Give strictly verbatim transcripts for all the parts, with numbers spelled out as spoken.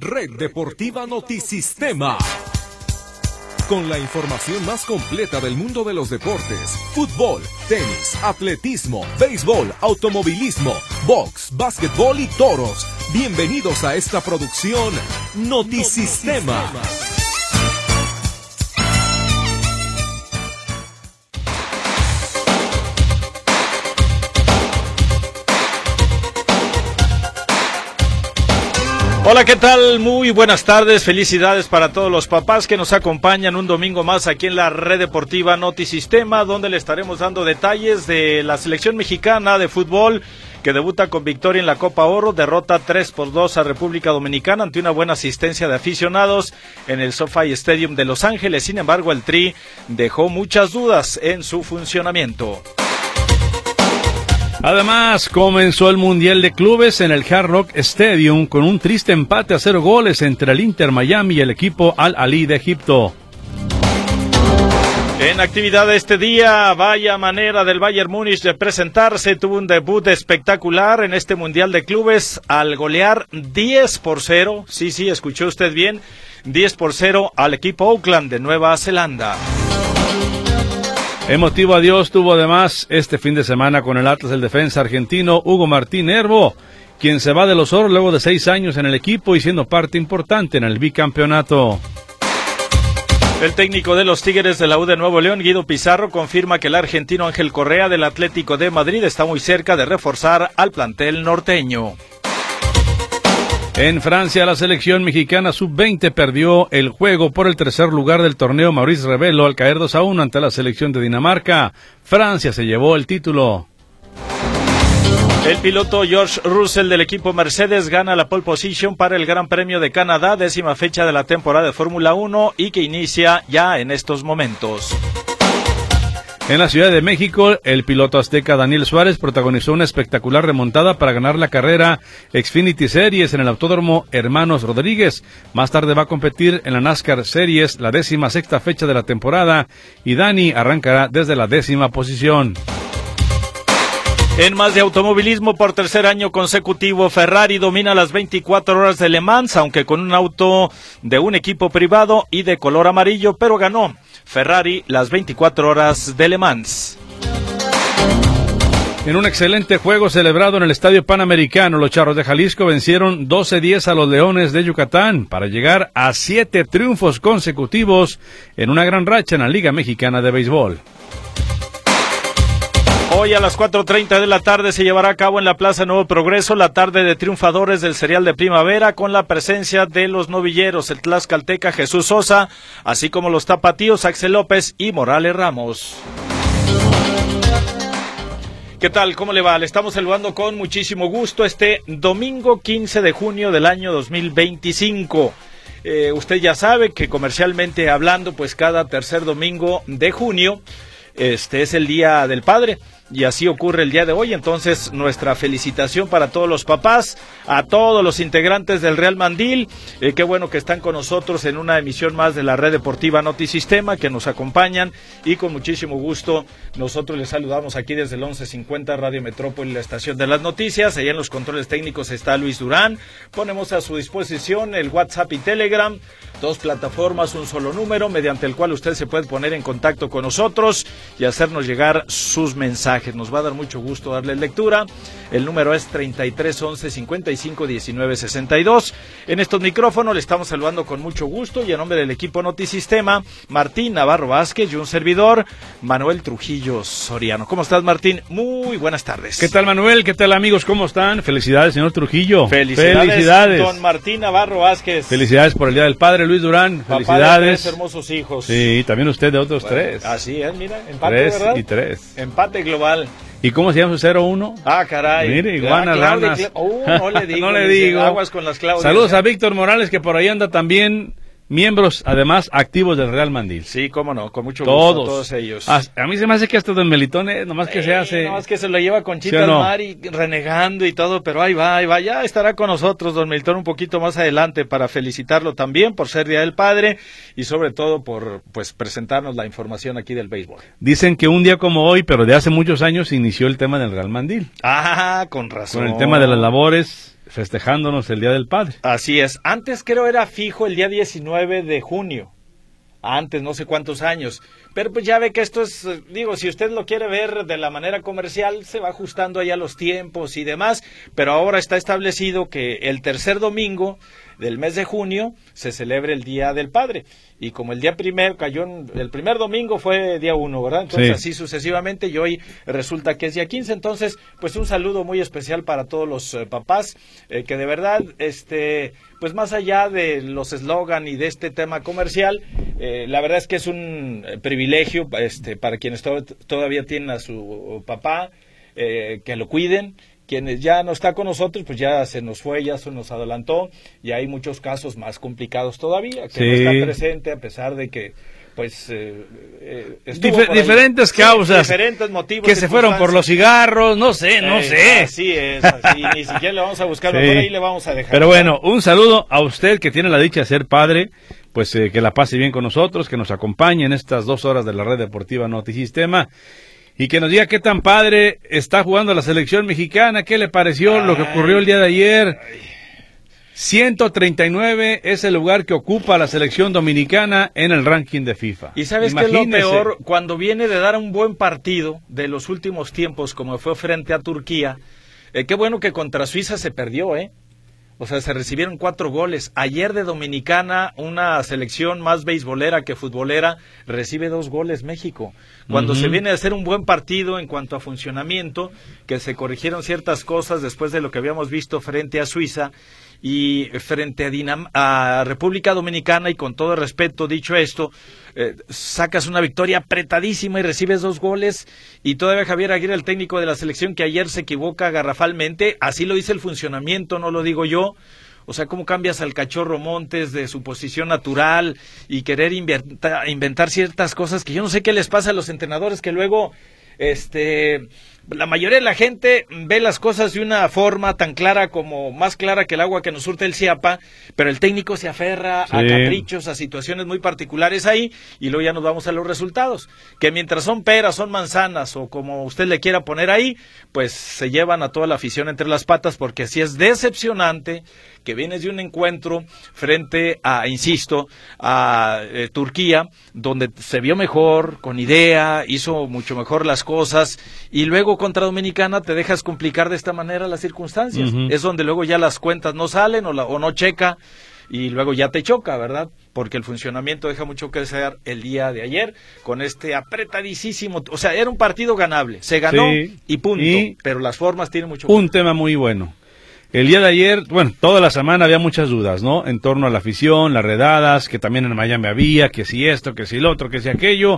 Red Deportiva Notisistema. Con la información más completa del mundo de los deportes: fútbol, tenis, atletismo, béisbol, automovilismo, box, básquetbol y toros. Bienvenidos a esta producción Notisistema. Notisistema. Hola, ¿qué tal? Muy buenas tardes, felicidades para todos los papás que nos acompañan un domingo más aquí en la Red Deportiva Notisistema, donde le estaremos dando detalles de la selección mexicana de fútbol que debuta con victoria en la Copa Oro, derrota tres por dos a República Dominicana ante una buena asistencia de aficionados en el SoFi Stadium de Los Ángeles. Sin embargo, el Tri dejó muchas dudas en su funcionamiento. Además, comenzó el Mundial de Clubes en el Hard Rock Stadium con un triste empate a cero goles entre el Inter Miami y el equipo Al Ahly de Egipto. En actividad de este día, vaya manera del Bayern Múnich de presentarse, tuvo un debut espectacular en este Mundial de Clubes al golear diez por cero, sí, sí, escuchó usted bien, diez por cero al equipo Auckland de Nueva Zelanda. Emotivo adiós tuvo además este fin de semana con el Atlas el defensa argentino Hugo Martín Herbo, quien se va de los Oros luego de seis años en el equipo y siendo parte importante en el bicampeonato. El técnico de los Tigres de la U de Nuevo León, Guido Pizarro, confirma que el argentino Ángel Correa del Atlético de Madrid está muy cerca de reforzar al plantel norteño. En Francia, la selección mexicana sub veinte perdió el juego por el tercer lugar del torneo Maurice Revello al caer dos a uno ante la selección de Dinamarca. Francia se llevó el título. El piloto George Russell del equipo Mercedes gana la pole position para el Gran Premio de Canadá, décima fecha de la temporada de Fórmula uno y que inicia ya en estos momentos. En la Ciudad de México, el piloto azteca Daniel Suárez protagonizó una espectacular remontada para ganar la carrera Xfinity Series en el Autódromo Hermanos Rodríguez. Más tarde va a competir en la NASCAR Series, la décima sexta fecha de la temporada, y Dani arrancará desde la décima posición. En más de automovilismo, por tercer año consecutivo, Ferrari domina las veinticuatro horas de Le Mans, aunque con un auto de un equipo privado y de color amarillo, pero ganó Ferrari las veinticuatro horas de Le Mans. En un excelente juego celebrado en el Estadio Panamericano, los Charros de Jalisco vencieron doce diez a los Leones de Yucatán para llegar a siete triunfos consecutivos en una gran racha en la Liga Mexicana de Béisbol. Hoy a las cuatro treinta de la tarde se llevará a cabo en la Plaza Nuevo Progreso la tarde de triunfadores del Serial de Primavera con la presencia de los novilleros, el tlaxcalteca Jesús Sosa, así como los tapatíos Axel López y Morales Ramos. ¿Qué tal? ¿Cómo le va? Le estamos saludando con muchísimo gusto este domingo quince de junio del año dos mil veinticinco. Eh, usted ya sabe que comercialmente hablando, pues cada tercer domingo de junio este es el Día del Padre. Y así ocurre el día de hoy, entonces nuestra felicitación para todos los papás, a todos los integrantes del Real Mandil, eh, qué bueno que están con nosotros en una emisión más de la Red Deportiva Notisistema, que nos acompañan y con muchísimo gusto nosotros les saludamos aquí desde el once cincuenta Radio Metrópoli, la estación de las noticias. Allá en los controles técnicos está Luis Durán, ponemos a su disposición el WhatsApp y Telegram, dos plataformas, un solo número, mediante el cual usted se puede poner en contacto con nosotros y hacernos llegar sus mensajes. Nos va a dar mucho gusto darle lectura. El número es treinta y tres once cincuenta y cinco diecinueve sesenta y dos. En estos micrófonos le estamos saludando con mucho gusto y a nombre del equipo Notisistema, Martín Navarro Vázquez y un servidor, Manuel Trujillo Soriano. ¿Cómo estás, Martín? Muy buenas tardes. ¿Qué tal, Manuel? ¿Qué tal, amigos? ¿Cómo están? Felicidades, señor Trujillo. Felicidades, Felicidades. Don Martín Navarro Vázquez. Felicidades por el Día del Padre, Luis Durán. Papá Felicidades. De tres hermosos hijos. Sí, también usted de otros bueno, tres. Así es, mira, empate, tres ¿verdad? y tres. Empate global. ¿Y cómo se llama su cero uno? Ah, caray. Mire, iguanas, ah, ranas. Clau- uh, no le digo. no le digo. Aguas con las Claudias. Saludos a Víctor Morales, que por ahí anda también. Miembros, además, activos del Real Mandil. Sí, cómo no, con mucho todos. gusto, todos ellos. A, a mí se me hace que hasta Don Melitón, eh, nomás que eh, se hace... Nomás que se lo lleva con Chita ¿sí no? al mar y renegando y todo, pero ahí va, ahí va. Ya estará con nosotros Don Melitón un poquito más adelante para felicitarlo también por ser Día del Padre y sobre todo por pues presentarnos la información aquí del béisbol. Dicen que un día como hoy, pero de hace muchos años, inició el tema del Real Mandil. Ah, con razón. Con el tema de las labores festejándonos el Día del Padre. Así es. Antes creo era fijo el día diecinueve de junio. Antes, no sé cuántos años. Pero pues ya ve que esto es, digo, si usted lo quiere ver de la manera comercial, se va ajustando ahí a los tiempos y demás. Pero ahora está establecido que el tercer domingo del mes de junio se celebra el Día del Padre. Y como el día primero cayó, en, el primer domingo fue día uno, ¿verdad? Entonces sí. Así sucesivamente, y hoy resulta que es día quince. Entonces, pues un saludo muy especial para todos los eh, papás, eh, que de verdad, este, pues más allá de los eslogan y de este tema comercial, eh, la verdad es que es un eh, privilegio este, para quienes to- todavía tienen a su papá, eh, que lo cuiden. Quienes ya no está con nosotros, pues ya se nos fue, ya se nos adelantó, y hay muchos casos más complicados todavía, que sí. No está presente a pesar de que, pues, eh, eh, Dif- diferentes causas, sí, diferentes motivos, que se fueron por los cigarros, no sé, no eh, sé. Así es, así, ni siquiera le vamos a buscar, sí. Mejor ahí le vamos a dejar. Pero bueno, un saludo a usted que tiene la dicha de ser padre, pues eh, que la pase bien con nosotros, que nos acompañe en estas dos horas de la red deportiva Notisistema. Y que nos diga qué tan padre está jugando la selección mexicana, qué le pareció ay, lo que ocurrió el día de ayer. ciento treinta y nueve es el lugar que ocupa la selección dominicana en el ranking de FIFA. Y sabes qué es lo peor, cuando viene de dar un buen partido de los últimos tiempos, como fue frente a Turquía, eh, qué bueno que contra Suiza se perdió, ¿eh? O sea, se recibieron cuatro goles. Ayer de Dominicana, una selección más beisbolera que futbolera, recibe dos goles México. Cuando uh-huh. se viene a hacer un buen partido en cuanto a funcionamiento, que se corrigieron ciertas cosas después de lo que habíamos visto frente a Suiza y frente a, Dinam- a República Dominicana, y con todo respeto dicho esto, eh, sacas una victoria apretadísima y recibes dos goles, y todavía Javier Aguirre, el técnico de la selección, que ayer se equivoca garrafalmente, así lo dice el funcionamiento, no lo digo yo. O sea, ¿cómo cambias al Cachorro Montes de su posición natural y querer inventa, inventar ciertas cosas que yo no sé qué les pasa a los entrenadores, que luego, este... la mayoría de la gente ve las cosas de una forma tan clara, como más clara que el agua que nos surte el Ciapa, pero el técnico se aferra sí. a caprichos, a situaciones muy particulares ahí, y luego ya nos vamos a los resultados, que mientras son peras, son manzanas, o como usted le quiera poner ahí, pues se llevan a toda la afición entre las patas, porque así es decepcionante que vienes de un encuentro frente a, insisto, a eh, Turquía, donde se vio mejor, con idea, hizo mucho mejor las cosas, y luego contra Dominicana te dejas complicar de esta manera las circunstancias. Uh-huh. Es donde luego ya las cuentas no salen o, la, o no checa, y luego ya te choca, ¿verdad? Porque el funcionamiento deja mucho que desear el día de ayer, con este apretadísimo, o sea, era un partido ganable, se ganó sí. y punto, y pero las formas tienen mucho que un tema muy bueno. El día de ayer, bueno, toda la semana había muchas dudas, ¿no? En torno a la afición, las redadas, que también en Miami había, que si esto, que si lo otro, que si aquello.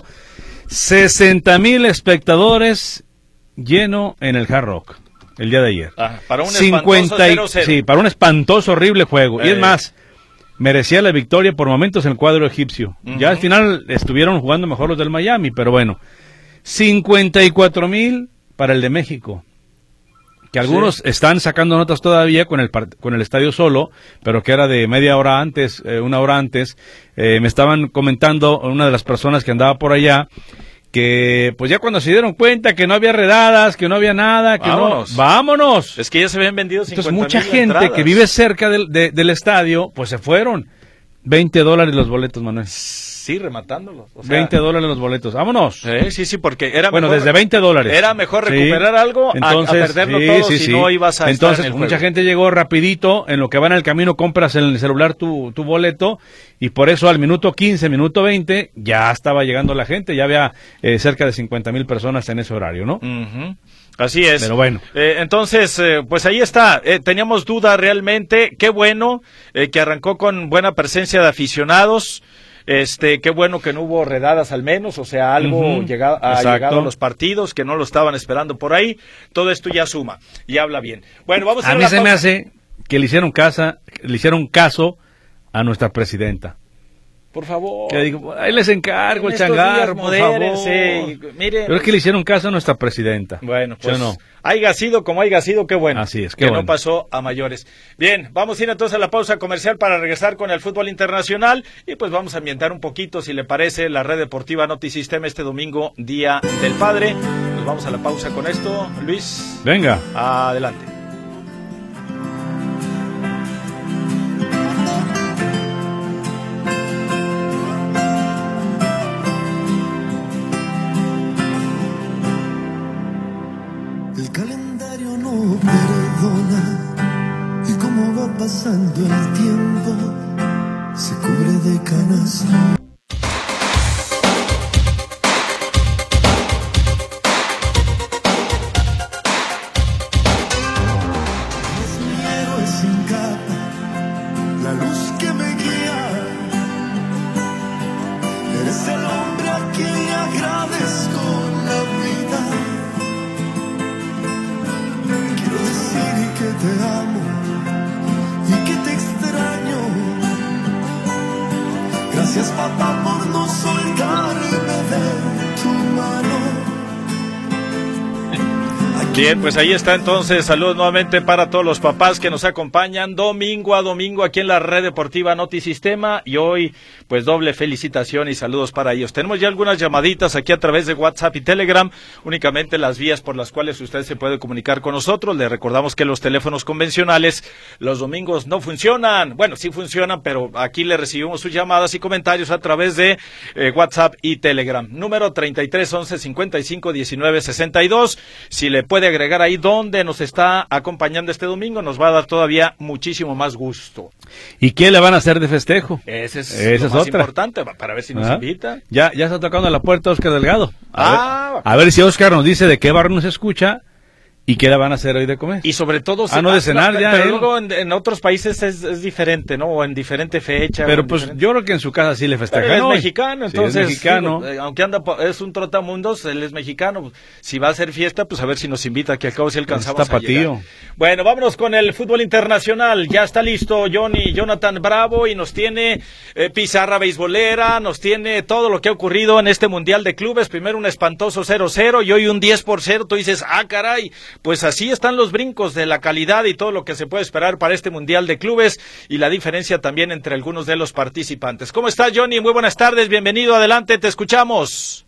sesenta mil espectadores lleno en el Hard Rock el día de ayer. Ah, para un cincuenta espantoso cero cero. Sí, para un espantoso, horrible juego. Eh. Y es más, merecía la victoria por momentos en el cuadro egipcio. Uh-huh. Ya al final estuvieron jugando mejor los del Miami, pero bueno. cincuenta y cuatro mil para el de México. Que algunos sí. están sacando notas todavía con el con el estadio solo, pero que era de media hora antes, eh, una hora antes. Eh, me estaban comentando una de las personas que andaba por allá, que pues ya cuando se dieron cuenta que no había redadas, que no había nada, que vámonos. no... ¡Vámonos! Es que ya se habían vendido cincuenta mil Entonces mucha gente entradas. Que vive cerca del, de, del estadio, pues se fueron. veinte dólares los boletos, Manuel. Sí, rematándolos. O sea, veinte dólares los boletos. ¡Vámonos! Eh, sí, sí, porque era Bueno, mejor, desde veinte dólares. Era mejor recuperar sí. algo Entonces, a, a perderlo sí, todo sí, si sí. no ibas a Entonces, estar en el mucha juego. gente llegó rapidito, en lo que va en el camino compras en el celular tu, tu boleto, y por eso al minuto quince, minuto veinte, ya estaba llegando la gente, ya había eh, cerca de cincuenta mil personas en ese horario, ¿no? Uh-huh. Así es. Pero bueno. Eh, entonces, eh, pues ahí está. Eh, teníamos duda realmente. Qué bueno eh, que arrancó con buena presencia de aficionados. Este, qué bueno que no hubo redadas al menos, o sea, algo uh-huh. llega, ha Exacto. llegado a los partidos que no lo estaban esperando por ahí. Todo esto ya suma y habla bien. Bueno, vamos a, a mí se pausa. Me hace que le hicieron casa, le hicieron caso a nuestra presidenta. Por favor. Que digo, ahí les encargo el changar, por favor. Mire, Pero es que le hicieron caso a nuestra presidenta. Bueno, pues, no? haya sido como haya sido, qué bueno. Así es, qué que bueno. no pasó a mayores. Bien, vamos a ir entonces a la pausa comercial para regresar con el fútbol internacional y pues vamos a ambientar un poquito, si le parece, la red deportiva Notisistema este domingo, Día del Padre. Nos vamos a la pausa con esto, Luis. Venga. Adelante. ganas. Gracias, papá, por no soltarme de tu mano. Bien, pues ahí está entonces. Saludos nuevamente para todos los papás que nos acompañan domingo a domingo aquí en la Red Deportiva Notisistema, y hoy pues doble felicitación y saludos para ellos. Tenemos ya algunas llamaditas aquí a través de WhatsApp y Telegram, únicamente las vías por las cuales usted se puede comunicar con nosotros. Le recordamos que los teléfonos convencionales los domingos no funcionan. Bueno, sí funcionan, pero aquí le recibimos sus llamadas y comentarios a través de eh, WhatsApp y Telegram. Número treinta y tres once cincuenta y cinco diecinueve sesenta y dos. Si le puede agregar ahí dónde nos está acompañando este domingo, nos va a dar todavía muchísimo más gusto. ¿Y qué le van a hacer de festejo? Ese es Esa lo es más otra. importante, para ver si nos ¿Ah? invita. Ya, ya está tocando la puerta Oscar Delgado. A, Ah, ver, a ver si Oscar nos dice de qué bar nos escucha y qué le van a hacer hoy de comer. Y sobre todo... Ah, no, de cenar pero, ya, Pero él. luego en, en otros países es, es diferente, ¿no? O en diferente fecha. Pero en pues diferente... yo creo que en su casa sí le Pero festejan él es hoy. mexicano, Sí, entonces, es mexicano. digo, eh, aunque anda, po- es un trotamundos, él es mexicano. Si va a hacer fiesta, pues a ver si nos invita, que al cabo si alcanzamos Es a llegar. tapatío. Bueno, vámonos con el fútbol internacional. Ya está listo Johnny, Jonathan Bravo, y nos tiene eh, pizarra beisbolera, nos tiene todo lo que ha ocurrido en este Mundial de Clubes. Primero un espantoso cero cero y hoy un diez por cero. Tú dices, ah, caray, pues así están los brincos de la calidad y todo lo que se puede esperar para este Mundial de Clubes, y la diferencia también entre algunos de los participantes. ¿Cómo estás, Johnny? Muy buenas tardes, bienvenido, adelante, te escuchamos.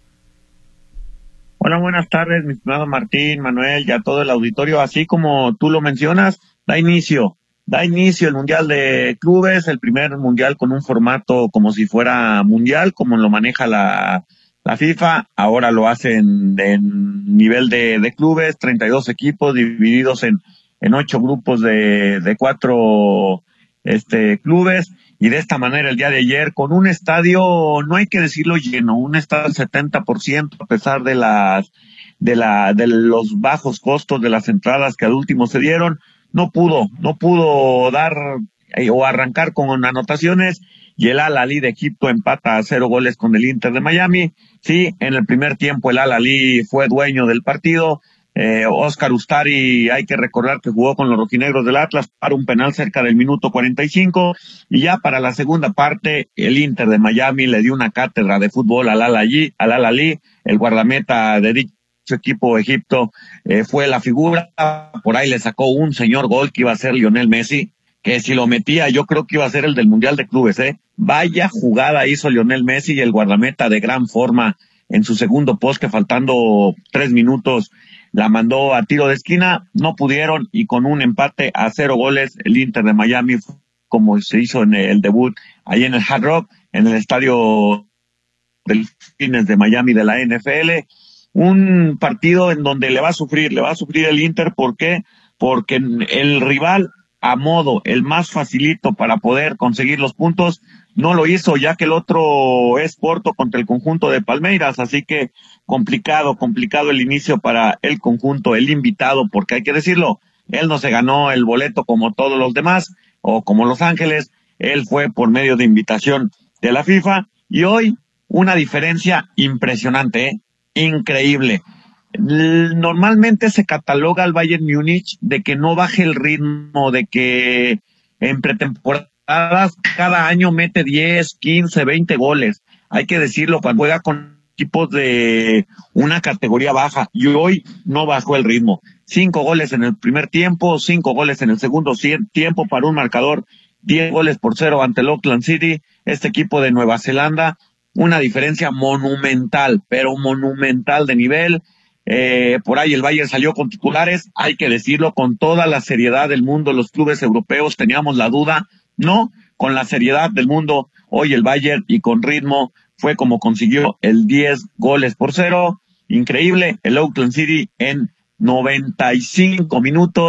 Hola, buenas tardes, mi estimado Martín, Manuel y a todo el auditorio. Así como tú lo mencionas, da inicio, da inicio el Mundial de Clubes, el primer Mundial con un formato como si fuera mundial, como lo maneja la, la FIFA. Ahora lo hacen en nivel de, de clubes, treinta y dos equipos divididos en, en ocho grupos de, de cuatro este, clubes. Y de esta manera el día de ayer, con un estadio, no hay que decirlo lleno, un estadio al setenta por ciento, a pesar de las, de la, de los bajos costos de las entradas que al último se dieron, no pudo, no pudo dar eh, o arrancar con anotaciones, y el Al-Ahly de Egipto empata a cero goles con el Inter de Miami. Sí, en el primer tiempo el Al-Ahly fue dueño del partido. Eh, Oscar Ustari, hay que recordar que jugó con los rojinegros del Atlas para un penal cerca del minuto cuarenta y cinco, y ya para la segunda parte el Inter de Miami le dio una cátedra de fútbol al Al-Ahly, al Al-Ahly. El guardameta de dicho equipo Egipto eh, fue la figura, por ahí le sacó un señor gol que iba a ser Lionel Messi, que si lo metía yo creo que iba a ser el del Mundial de Clubes, eh. Vaya jugada hizo Lionel Messi, y el guardameta de gran forma en su segundo poste, faltando tres minutos, la mandó a tiro de esquina, no pudieron, y con un empate a cero goles, el Inter de Miami, como se hizo en el debut ahí en el Hard Rock, en el estadio Delfines de Miami de la N F L, un partido en donde le va a sufrir, le va a sufrir el Inter. ¿Por qué? Porque el rival a modo, el más facilito para poder conseguir los puntos, no lo hizo, ya que el otro es Porto contra el conjunto de Palmeiras, así que complicado, complicado el inicio para el conjunto, el invitado, porque hay que decirlo, él no se ganó el boleto como todos los demás, o como Los Ángeles, él fue por medio de invitación de la FIFA, y hoy una diferencia impresionante, ¿eh? Increíble. Normalmente se cataloga al Bayern Múnich de que no baje el ritmo, de que en pretemporadas cada año mete diez, quince, veinte goles. Hay que decirlo, cuando juega con equipos de una categoría baja, y hoy no bajó el ritmo. Cinco goles en el primer tiempo, cinco goles en el segundo tiempo para un marcador, diez goles por cero ante el Auckland City, este equipo de Nueva Zelanda. Una diferencia monumental, pero monumental de nivel. Eh, por ahí el Bayern salió con titulares, hay que decirlo, con toda la seriedad del mundo. Los clubes europeos teníamos la duda, no, con la seriedad del mundo, hoy el Bayern, y con ritmo, fue como consiguió el diez goles por cero, increíble. El Auckland City en noventa y cinco minutos,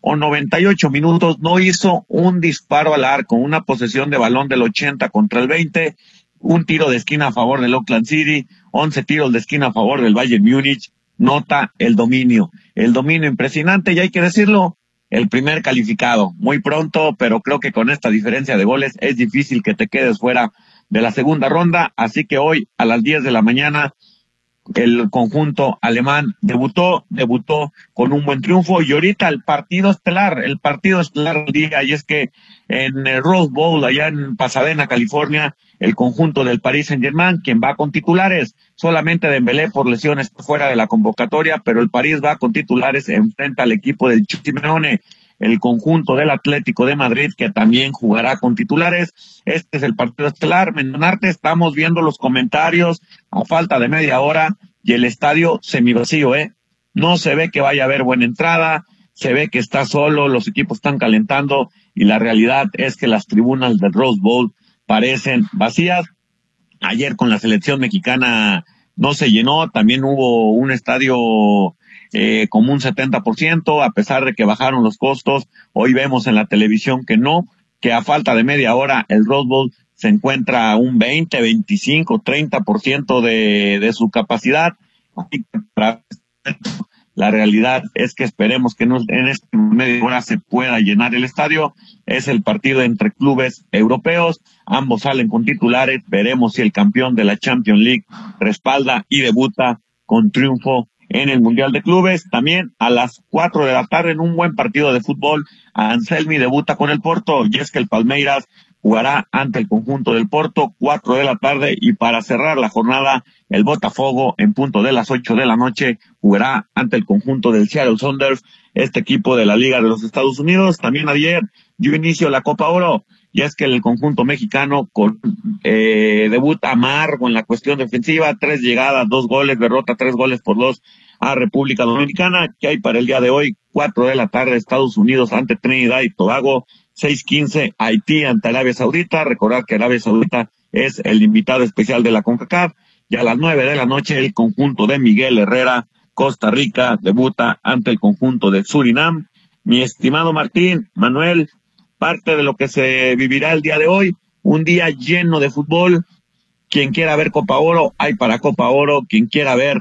o noventa y ocho minutos no hizo un disparo al arco, una posesión de balón del ochenta contra el veinte, un tiro de esquina a favor del Oakland City, once tiros de esquina a favor del Bayern Múnich. Nota el dominio, el dominio impresionante, y hay que decirlo, el primer calificado, muy pronto, pero creo que con esta diferencia de goles es difícil que te quedes fuera de la segunda ronda, así que hoy a las diez de la mañana el conjunto alemán debutó, debutó con un buen triunfo, y ahorita el partido estelar, el partido estelar del día, y es que en el Rose Bowl, allá en Pasadena, California, el conjunto del Paris Saint-Germain, quien va con titulares, solamente Dembélé por lesiones fuera de la convocatoria, pero el París va con titulares, enfrenta al equipo del Cholo Simeone, el conjunto del Atlético de Madrid, que también jugará con titulares. Este es el partido estelar. Menonarte, estamos viendo los comentarios a falta de media hora y el estadio semivacío, ¿eh? No se ve que vaya a haber buena entrada, se ve que está solo, los equipos están calentando y la realidad es que las tribunas del Rose Bowl parecen vacías. Ayer con la selección mexicana no se llenó, también hubo un estadio eh, como un setenta por ciento, a pesar de que bajaron los costos. Hoy vemos en la televisión que no, que a falta de media hora el Rose Bowl se encuentra a un veinte, veinticinco, treinta por ciento de, de su capacidad. La realidad es que esperemos que no, en esta media hora se pueda llenar el estadio. Es el partido entre clubes europeos, ambos salen con titulares, veremos si el campeón de la Champions League respalda y debuta con triunfo en el Mundial de Clubes. También a las cuatro de la tarde en un buen partido de fútbol, Anselmi debuta con el Porto, y es que el Palmeiras jugará ante el conjunto del Porto, cuatro de la tarde, y para cerrar la jornada, el Botafogo, en punto de las ocho de la noche, jugará ante el conjunto del Seattle Sounders, este equipo de la Liga de los Estados Unidos. También ayer dio inicio la Copa Oro, y es que el conjunto mexicano con eh, debuta amargo en la cuestión defensiva, tres llegadas, dos goles, derrota tres goles por dos a República Dominicana. Que hay para el día de hoy? Cuatro de la tarde, Estados Unidos ante Trinidad y Tobago, seis quince, Haití ante Arabia Saudita. Recordar que Arabia Saudita es el invitado especial de la CONCACAF. Y a las nueve de la noche, el conjunto de Miguel Herrera, Costa Rica, debuta ante el conjunto de Surinam. Mi estimado Martín, Manuel, parte de lo que se vivirá el día de hoy, un día lleno de fútbol. Quien quiera ver Copa Oro, hay para Copa Oro. Quien quiera ver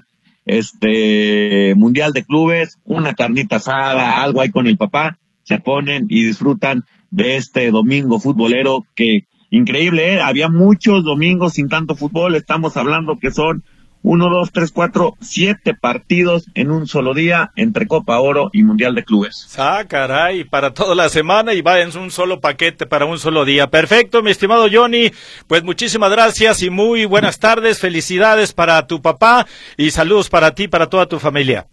este Mundial de Clubes, una carnita asada, algo ahí con el papá, se ponen y disfrutan de este domingo futbolero que, increíble, ¿eh? Había muchos domingos sin tanto fútbol. Estamos hablando que son uno, dos, tres, cuatro, siete partidos en un solo día entre Copa Oro y Mundial de Clubes. Ah, caray, para toda la semana y va en un solo paquete para un solo día. Perfecto, mi estimado Johnny, pues muchísimas gracias y muy buenas tardes, felicidades para tu papá y saludos para ti y para toda tu familia.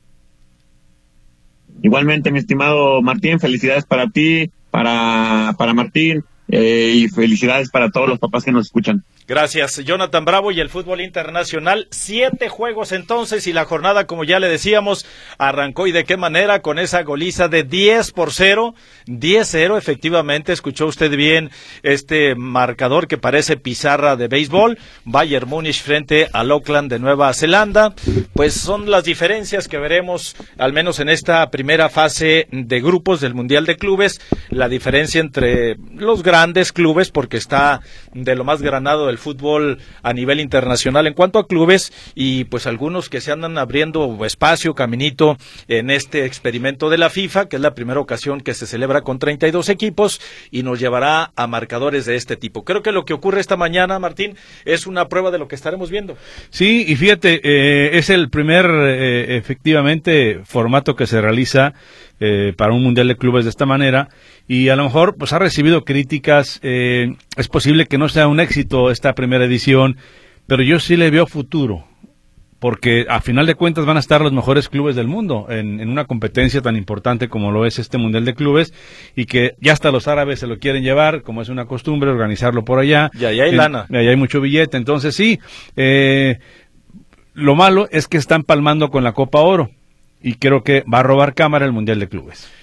Igualmente, mi estimado Martín, felicidades para ti, para, para Martín, eh, y felicidades para todos los papás que nos escuchan. Gracias, Jonathan Bravo. Y el fútbol internacional, siete juegos entonces, y la jornada, como ya le decíamos, arrancó, y de qué manera, con esa goliza de diez por cero, diez cero, efectivamente, escuchó usted bien este marcador que parece pizarra de béisbol. Bayern Múnich frente al Auckland de Nueva Zelanda. Pues son las diferencias que veremos, al menos en esta primera fase de grupos del Mundial de Clubes, la diferencia entre los grandes clubes, porque está de lo más granado del fútbol a nivel internacional en cuanto a clubes, y pues algunos que se andan abriendo espacio, caminito en este experimento de la FIFA, que es la primera ocasión que se celebra con treinta y dos equipos y nos llevará a marcadores de este tipo. Creo que lo que ocurre esta mañana, Martín, es una prueba de lo que estaremos viendo. Sí, y fíjate, eh, es el primer eh, efectivamente formato que se realiza eh, para un Mundial de Clubes de esta manera, y a lo mejor pues ha recibido críticas. Eh, es posible que no sea un éxito esta primera edición, pero yo sí le veo futuro, porque a final de cuentas van a estar los mejores clubes del mundo en, en una competencia tan importante como lo es este Mundial de Clubes, y que ya hasta los árabes se lo quieren llevar, como es una costumbre, organizarlo por allá. Y allá hay en, lana. Y allá hay mucho billete, entonces sí, eh, lo malo es que están palmando con la Copa Oro, y creo que va a robar cámara el Mundial de Clubes.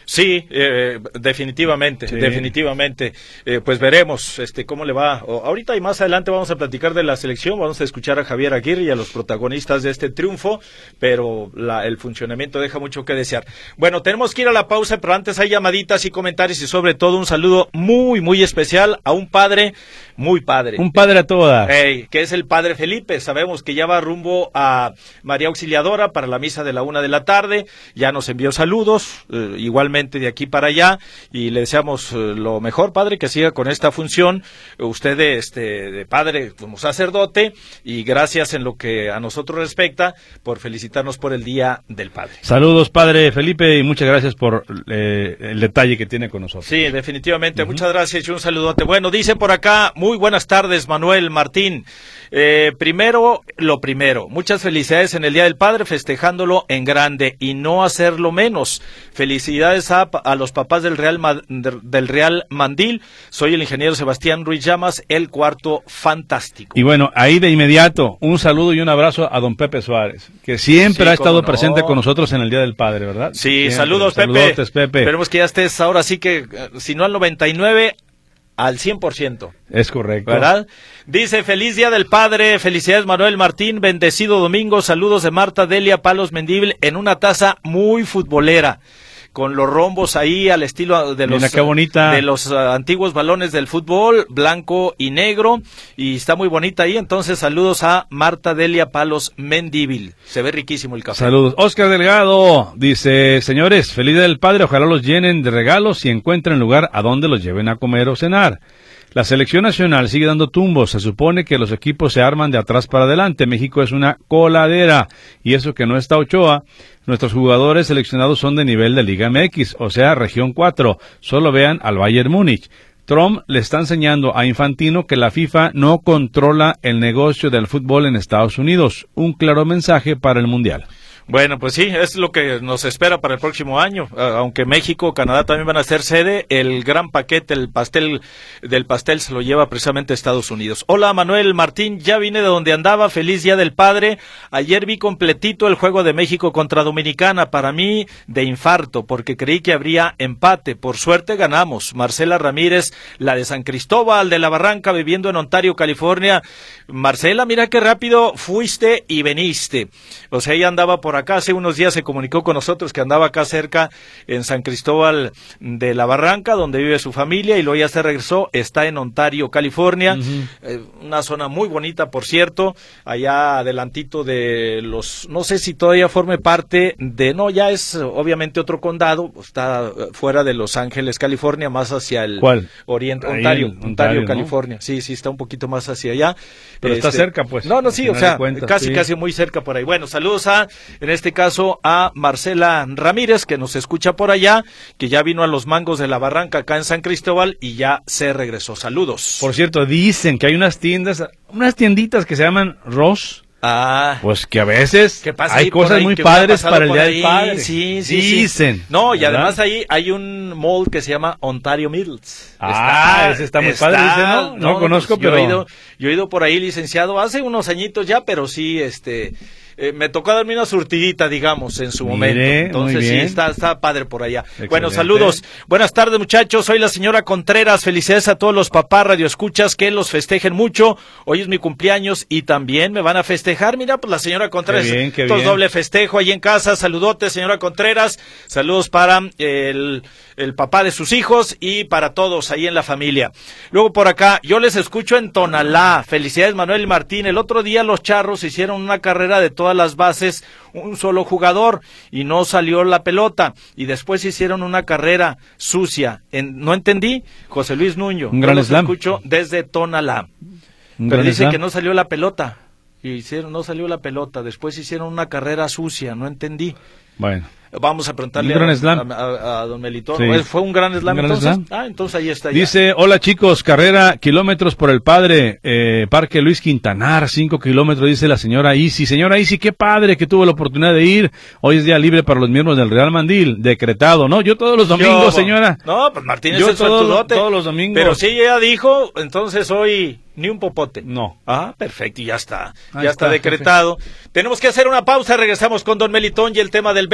Sí, eh, definitivamente, sí. definitivamente. Eh, pues veremos este cómo le va. O, ahorita y más adelante vamos a platicar de la selección, vamos a escuchar a Javier Aguirre y a los protagonistas de este triunfo, pero la, el funcionamiento deja mucho que desear. Bueno, tenemos que ir a la pausa, pero antes hay llamaditas y comentarios y sobre todo un saludo muy, muy especial a un padre, muy padre. Un padre a todas. Hey, que es el padre Felipe. Sabemos que ya va rumbo a María Auxiliadora para la misa de la una de la tarde. Ya nos envió saludos, eh, igualmente de aquí para allá, y le deseamos eh, lo mejor, padre, que siga con esta función, usted este, de padre como sacerdote, y gracias en lo que a nosotros respecta por felicitarnos por el Día del Padre. Saludos, padre Felipe, y muchas gracias por eh, el detalle que tiene con nosotros. Sí, definitivamente, uh-huh. Muchas gracias y un saludote. Bueno, dice por acá, muy buenas tardes, Manuel Martín. Eh, primero, lo primero, muchas felicidades en el Día del Padre, festejándolo en grande y no hacerlo menos. Felicidades a, a los papás del Real, del Real Mandil. Soy el ingeniero Sebastián Ruiz Llamas, el cuarto fantástico. Y bueno, ahí de inmediato, un saludo y un abrazo a don Pepe Suárez, que siempre sí, ha estado no. presente con nosotros en el Día del Padre, ¿verdad? Sí, siempre. Saludos, Pepe. Saludotes, Pepe. Esperemos que ya estés ahora sí que, si no al noventa y nueve, al cien por ciento. Es correcto. ¿Verdad? Dice, feliz Día del Padre, felicidades Manuel Martín, bendecido domingo, saludos de Marta Delia Palos Mendíbil en una taza muy futbolera, con los rombos ahí al estilo de los, Mira qué bonita. de los uh, antiguos balones del fútbol, blanco y negro, y está muy bonita ahí. Entonces saludos a Marta Delia Palos Mendíbil, se ve riquísimo el café. Saludos. Oscar Delgado dice, señores, feliz Día del Padre, ojalá los llenen de regalos y encuentren lugar a donde los lleven a comer o cenar. La selección nacional sigue dando tumbos, se supone que los equipos se arman de atrás para adelante, México es una coladera, y eso que no está Ochoa, nuestros jugadores seleccionados son de nivel de Liga M X, o sea, región cuatro, solo vean al Bayern Múnich. Trump le está enseñando a Infantino que la FIFA no controla el negocio del fútbol en Estados Unidos, un claro mensaje para el Mundial. Bueno, pues sí, es lo que nos espera para el próximo año, aunque México, Canadá también van a ser sede, el gran paquete, el pastel del pastel se lo lleva precisamente a Estados Unidos. Hola Manuel Martín, ya vine de donde andaba, feliz Día del Padre, ayer vi completito el juego de México contra Dominicana, para mí de infarto, porque creí que habría empate, por suerte ganamos. Marcela Ramírez, la de San Cristóbal de la Barranca, viviendo en Ontario, California. Marcela, mira qué rápido fuiste y veniste, o sea, ella andaba por acá, hace unos días se comunicó con nosotros que andaba acá cerca en San Cristóbal de la Barranca, donde vive su familia, y luego ya se regresó, está en Ontario, California, uh-huh. eh, una zona muy bonita, por cierto, allá adelantito de los, no sé si todavía forme parte de, no, ya es obviamente otro condado, está fuera de Los Ángeles, California, más hacia el ¿Cuál? oriente, Ahí Ontario, en, Ontario, Ontario, California, ¿no? sí, sí, está un poquito más hacia allá. Pero este, está cerca, pues. No, no, sí, o sea, cuentas, casi, sí. casi muy cerca por ahí. Bueno, saludos a, en este caso, a Marcela Ramírez, que nos escucha por allá, que ya vino a los Mangos de la Barranca acá en San Cristóbal y ya se regresó. Saludos. Por cierto, dicen que hay unas tiendas, unas tienditas que se llaman Ross. Ah, pues que a veces hay cosas ahí, muy padres para el Día del Padre. Sí, sí, dicen. Sí. No, y ¿verdad? Además ahí hay un mall que se llama Ontario Mills. Ah, está, ese está muy está, padre, dice, ¿no? No, no conozco, pues, pero... Yo he, ido, yo he ido por ahí, licenciado, hace unos añitos ya, pero sí, este... Eh, me tocó darme una surtidita, digamos, en su Mire, momento. Entonces sí, está, está padre por allá. Excelente. Bueno, saludos. Buenas tardes, muchachos. Soy la señora Contreras. Felicidades a todos los papás radioescuchas, que los festejen mucho. Hoy es mi cumpleaños y también me van a festejar. Mira, pues la señora Contreras. Qué bien, qué Entonces, bien. doble festejo ahí en casa. Saludotes, señora Contreras. Saludos para el, el papá de sus hijos y para todos ahí en la familia. Luego por acá, yo les escucho en Tonalá. Felicidades, Manuel Martín. El otro día los charros hicieron una carrera de todas las bases, un solo jugador, y no salió la pelota, y después hicieron una carrera sucia. En, no entendí, José Luis Nuño. Un gran los slam. escucho desde Tonalá. Un Pero gran dice slam. que no salió la pelota. Y hicieron, no salió la pelota, después hicieron una carrera sucia, no entendí. Bueno. Vamos a preguntarle un gran a, slam. a, a, a don Melitón. Sí. ¿Fue un gran slam un gran entonces? Slam. Ah, entonces ahí está. Dice, ya. hola chicos, carrera, kilómetros por el padre, eh, Parque Luis Quintanar, cinco kilómetros, dice la señora Isi. Señora Isi, qué padre que tuvo la oportunidad de ir. Hoy es día libre para los miembros del Real Mandil, decretado, ¿no? Yo todos los domingos, Yo, señora. No, pues Martínez Yo es todos, suertudote. todos los domingos. Pero sí, ella dijo, entonces hoy ni un popote. No. Ah, perfecto, y ya está. Ahí ya está, está decretado. Jefe. Tenemos que hacer una pausa, regresamos con don Melitón y el tema del béisbol en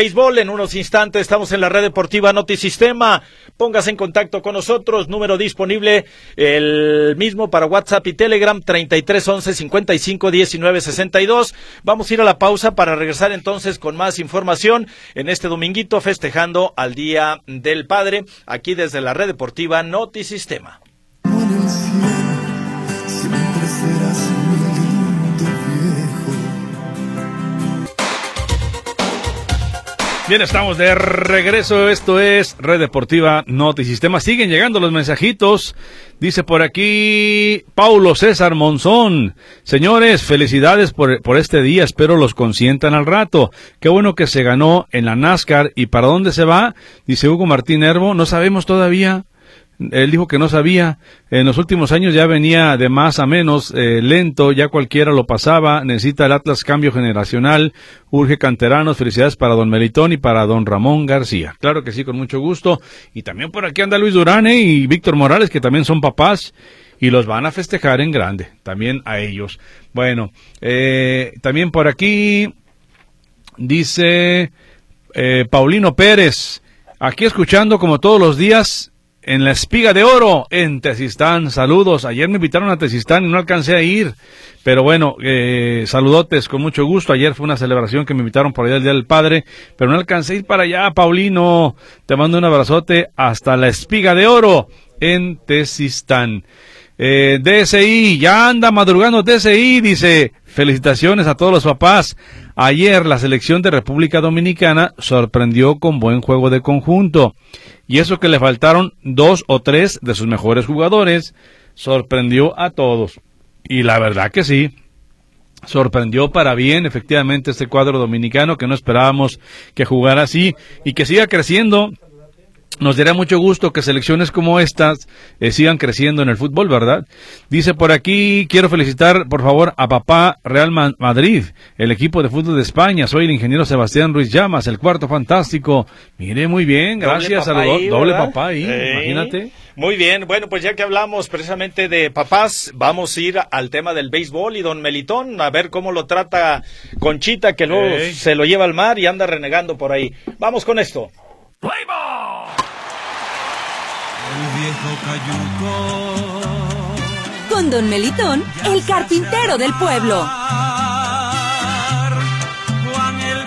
en unos instantes estamos en la red deportiva Notisistema. Póngase en contacto con nosotros, número disponible el mismo para WhatsApp y Telegram, treinta y tres once cincuenta y cinco diecinueve sesenta y dos. Vamos a ir a la pausa para regresar entonces con más información en este dominguito festejando al Día del Padre, aquí desde la red deportiva Notisistema. Siempre serás mi lindo viejo. Bien, estamos de regreso. Esto es Red Deportiva Notisistema. Siguen llegando los mensajitos. Dice por aquí Paulo César Monzón: señores, felicidades por, por este día, espero los consientan al rato. Qué bueno que se ganó en la NASCAR. ¿Y para dónde se va? Dice Hugo Martín Herbo, no sabemos todavía. Él dijo que no sabía. En los últimos años ya venía de más a menos, eh, lento, ya cualquiera lo pasaba. Necesita el Atlas cambio generacional, urge canteranos. Felicidades para don Melitón y para don Ramón García. Claro que sí, con mucho gusto. Y también por aquí anda Luis Durán, ¿eh? Y Víctor Morales, que también son papás y los van a festejar en grande, también a ellos. Bueno, eh, también por aquí dice eh, Paulino Pérez, aquí escuchando como todos los días en la Espiga de Oro, en Tezistán. Saludos. Ayer me invitaron a Tezistán y no alcancé a ir. Pero bueno, eh, saludotes, con mucho gusto. Ayer fue una celebración que me invitaron por allá el Día del Padre, pero no alcancé a ir para allá, Paulino. Te mando un abrazote hasta la Espiga de Oro, en Tezistán. Eh, D S I, ya anda madrugando D S I, dice, felicitaciones a todos los papás. Ayer la selección de República Dominicana sorprendió con buen juego de conjunto. Y eso que le faltaron dos o tres de sus mejores jugadores, sorprendió a todos. Y la verdad que sí, sorprendió para bien efectivamente este cuadro dominicano, que no esperábamos que jugara así y que siga creciendo. Nos daría mucho gusto que selecciones como estas eh, sigan creciendo en el fútbol, ¿verdad? Dice por aquí, quiero felicitar por favor a papá Real Madrid, el equipo de fútbol de España. Soy el ingeniero Sebastián Ruiz Llamas, el cuarto fantástico. Mire, muy bien, gracias. Doble papá, ahí, doble papá ahí, eh, imagínate. Muy bien, bueno, pues ya que hablamos precisamente de papás, vamos a ir al tema del béisbol y don Melitón, a ver cómo lo trata Conchita, que luego hey. se lo lleva al mar y anda renegando por ahí. Vamos con esto. Play ball. El viejo cayuco. Con don Melitón, el carpintero del pueblo. Juan el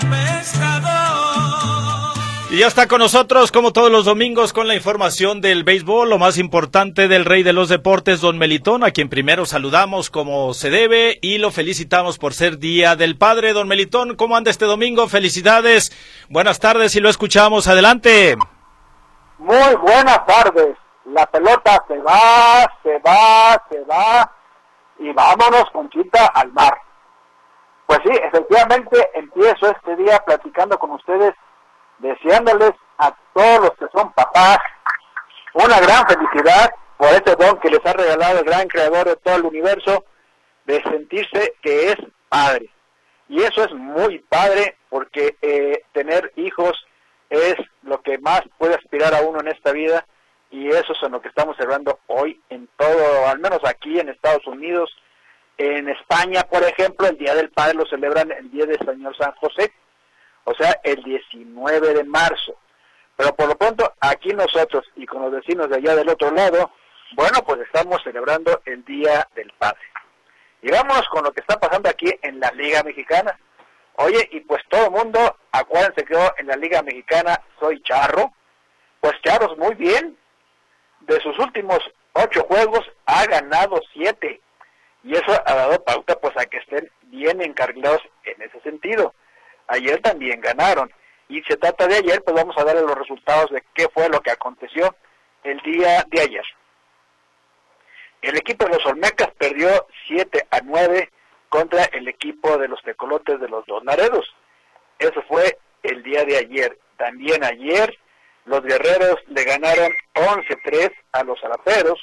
pescador. Y ya está con nosotros, como todos los domingos, con la información del béisbol, lo más importante del rey de los deportes, don Melitón, a quien primero saludamos como se debe y lo felicitamos por ser Día del Padre. Don Melitón, ¿cómo anda este domingo? Felicidades, buenas tardes y lo escuchamos, adelante. Muy buenas tardes. La pelota se va, se va, se va y vámonos, Conchita, al mar. Pues sí, efectivamente empiezo este día platicando con ustedes, deseándoles a todos los que son papás una gran felicidad por ese don que les ha regalado el gran creador de todo el universo, de sentirse que es padre. Y eso es muy padre porque eh, tener hijos es lo que más puede aspirar a uno en esta vida, y eso es en lo que estamos celebrando hoy en todo, al menos aquí en Estados Unidos. En España, por ejemplo, el Día del Padre lo celebran el día del Señor San José, o sea, el diecinueve de marzo. Pero por lo pronto, aquí nosotros y con los vecinos de allá del otro lado, bueno, pues estamos celebrando el Día del Padre. Y vámonos con lo que está pasando aquí en la Liga Mexicana. Oye, y pues todo el mundo, acuérdense que yo en la Liga Mexicana soy charro. Pues Charros muy bien. De sus últimos ocho juegos ha ganado siete. Y eso ha dado pauta pues a que estén bien encarrilados en ese sentido. Ayer también ganaron. Y se trata de ayer, pues vamos a darle los resultados de qué fue lo que aconteció el día de ayer. El equipo de los Olmecas perdió siete a nueve contra el equipo de los Tecolotes de los Dos Laredos. Eso fue el día de ayer. También ayer los Guerreros le ganaron once tres a los Araperos.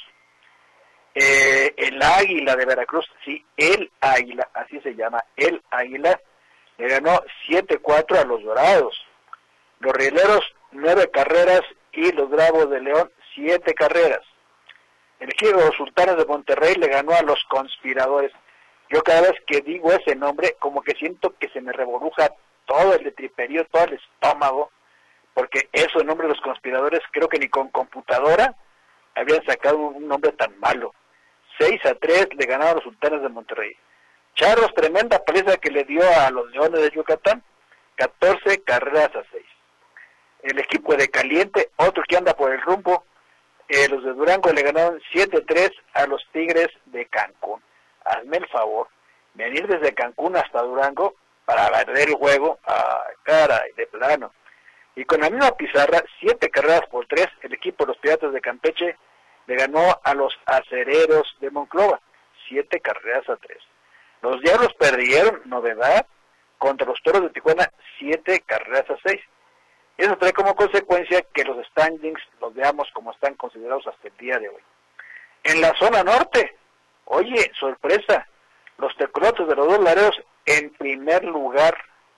Eh, el Águila de Veracruz, sí, el Águila, así se llama, el Águila, le ganó siete cuatro a los Dorados. Los Rieleros, nueve carreras, y los Bravos de León, siete carreras. El equipo de los Sultanes de Monterrey le ganó a los Conspiradores. Yo cada vez que digo ese nombre, como que siento que se me revoluja todo el triperío, todo el estómago, porque eso, en nombre de los conspiradores, creo que ni con computadora habían sacado un nombre tan malo. seis a tres le ganaron los Sultanes de Monterrey. Charros, tremenda paliza que le dio a los Leones de Yucatán, catorce carreras a seis. El equipo de Caliente, otro que anda por el rumbo, eh, los de Durango le ganaron siete a tres a los Tigres de Cancún. Hazme el favor, venir desde Cancún hasta Durango para perder el juego, ah, caray, de plano. Y con la misma pizarra, siete carreras por tres, el equipo de los Piratas de Campeche le ganó a los Acereros de Monclova, siete carreras a tres. Los Diablos perdieron, novedad, contra los Toros de Tijuana, siete carreras a seis. Eso trae como consecuencia que los standings los veamos como están considerados hasta el día de hoy. En la zona norte, oye, sorpresa, los Tecolotes de los Dos Laredos en primer lugar.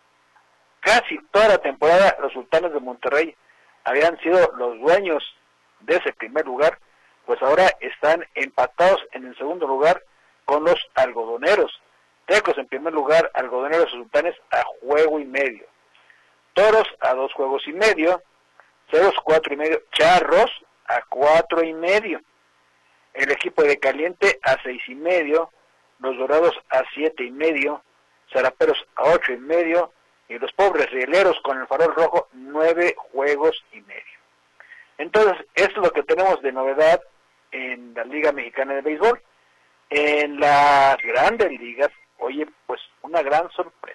Casi toda la temporada los Sultanes de Monterrey habían sido los dueños de ese primer lugar, pues ahora están empatados en el segundo lugar con los Algodoneros. Tecos en primer lugar, Algodoneros y Sultanes a juego y medio. Toros a dos juegos y medio, Ceros cuatro y medio, Charros a cuatro y medio, el equipo de Caliente a seis y medio, los Dorados a siete y medio, Zaraperos a ocho y medio, y los pobres rieleros con el farol rojo, nueve juegos y medio. Entonces, eso es lo que tenemos de novedad en la Liga Mexicana de Béisbol. En las grandes ligas, oye, pues una gran sorpresa.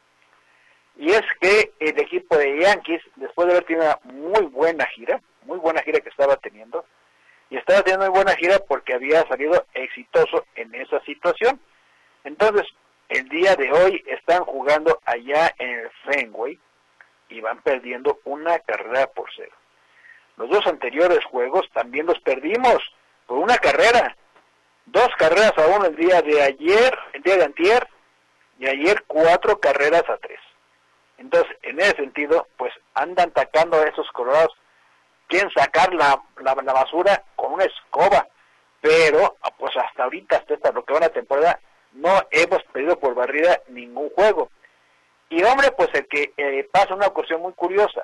Y es que el equipo de Yankees, después de haber tenido una muy buena gira, muy buena gira que estaba teniendo, y estaba teniendo muy buena gira porque había salido exitoso en esa situación. Entonces, el día de hoy están jugando allá en el Fenway y van perdiendo una carrera por cero. Los dos anteriores juegos también los perdimos por una carrera. Dos carreras a uno el día de ayer, el día de antier, y ayer cuatro carreras a tres. Entonces, en ese sentido, pues andan atacando a esos colorados. Quieren sacar la, la, la basura con una escoba, pero pues hasta ahorita, hasta esta, lo que va la temporada, no hemos perdido por barrida ningún juego. Y hombre, pues el que eh, pasa una ocasión muy curiosa.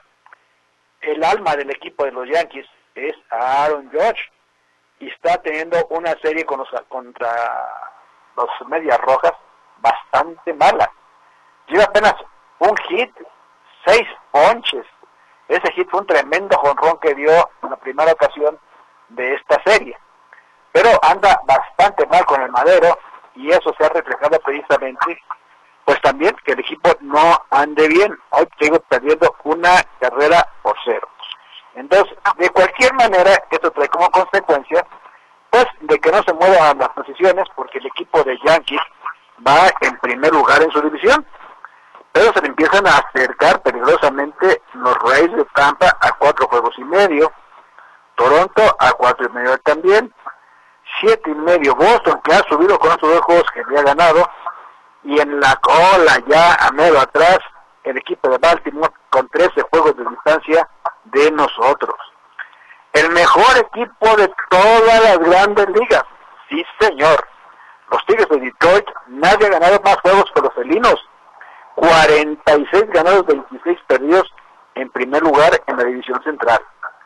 El alma del equipo de los Yankees es Aaron Judge, y está teniendo una serie con los, contra los Medias Rojas bastante mala. Lleva apenas un hit, seis ponches. Ese hit fue un tremendo jonrón que dio en la primera ocasión de esta serie. Pero anda bastante mal con el madero, y eso se ha reflejado precisamente, pues también que el equipo no ande bien. Hoy sigo perdiendo una carrera por cero. Entonces, de cualquier manera, esto trae como consecuencia, pues, de que no se muevan las posiciones, porque el equipo de Yankees va en primer lugar en su división. Pero se le empiezan a acercar peligrosamente los Rays de Tampa a cuatro juegos y medio, Toronto a cuatro y medio también, siete y medio Boston, que ha subido con esos dos juegos que había ganado, y en la cola ya a medio atrás el equipo de Baltimore con trece juegos de distancia de nosotros. El mejor equipo de todas las grandes ligas, sí señor, los Tigres de Detroit. Nadie ha ganado más juegos que los felinos, cuarenta y seis ganados, veintiséis perdidos en primer lugar en la división central.